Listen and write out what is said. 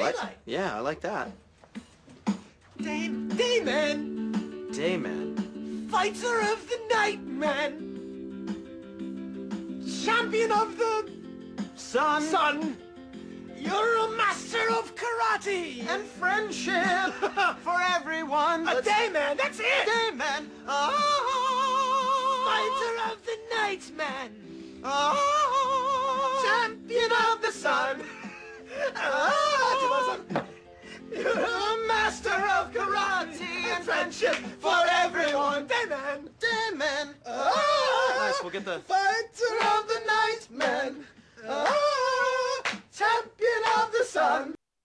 Daylight. Yeah, I like that. Dayman. Dayman. Fighter of the night, man. Champion of the sun. You're a master of karate. And friendship for everyone. A Dayman, that's it. Dayman. Oh. Fighter of the night, man. Oh. Champion of the sun. You're a master of karate and friendship for everyone. Dayman. Dayman. Nice, we'll get the... Fighter of the night, man. Champion of the sun.